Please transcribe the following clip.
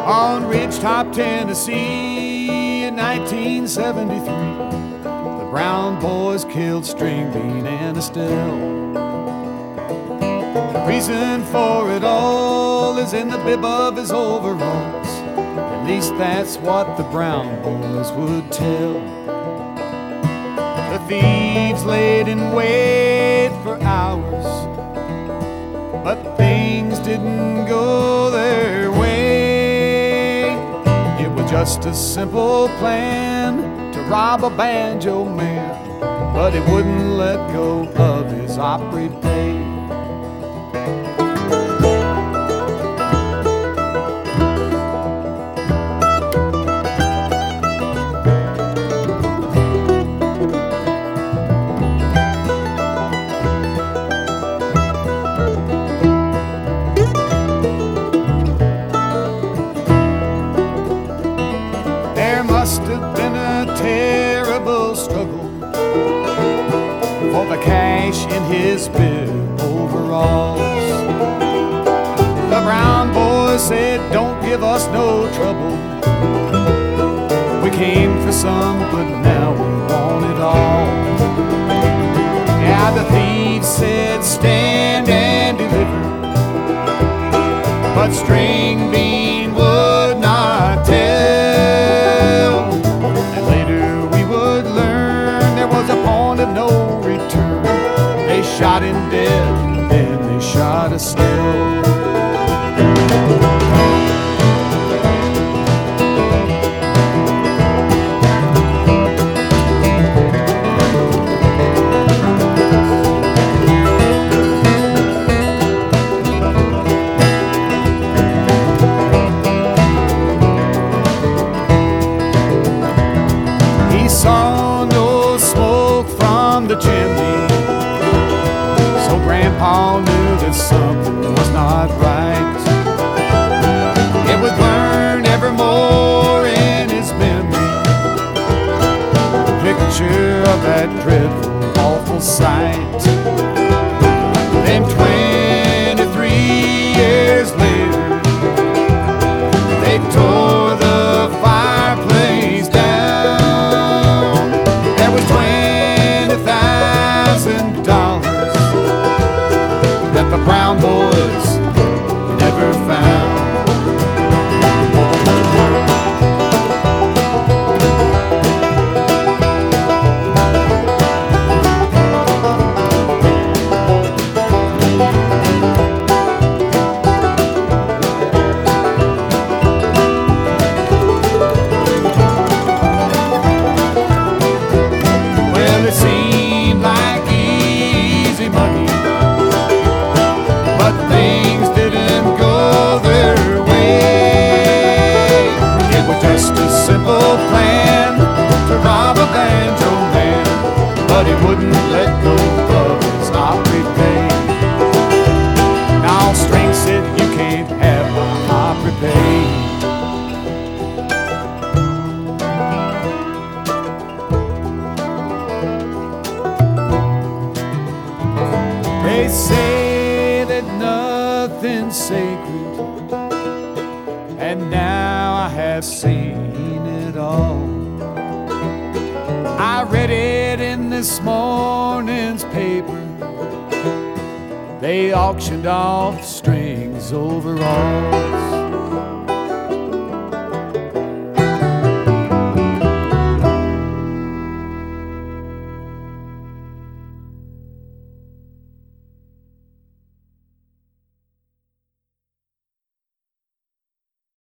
On Ridgetop, Tennessee in 1973, the Brown boys killed String Bean and Estelle. The reason for it all is in the bib of his overalls. At least that's what the Brown boys would tell. The thieves laid in wait for hours, but things didn't go their way. It was just a simple plan to rob a banjo man, but he wouldn't let go of his Opry pay. Must have been a terrible struggle for the cash in his bib overalls. The Brown boys said, "Don't give us no trouble. We came for some, but now we want it all." Yeah, the thieves said, "Stand and deliver," but String Bean would not tell. Of no return. They shot him dead, then they shot us still. He saw no smoke from the chimney, so Grandpa knew that something was not right. It would burn evermore in his memory, the picture of that dreadful, awful sight. Then 23 years later, they tore the fireplace down. There was $20,000 that the Brown boys never found. Well, it seemed like easy money, but things didn't go their way. It was just a simple plan to rob a banjo man, but he wouldn't let go of his Opry pay. Now String said, "You can't have my Opry pay." They say that nothing's sacred, and now I have seen it all. I read it in this morning's paper. They auctioned off String's overalls.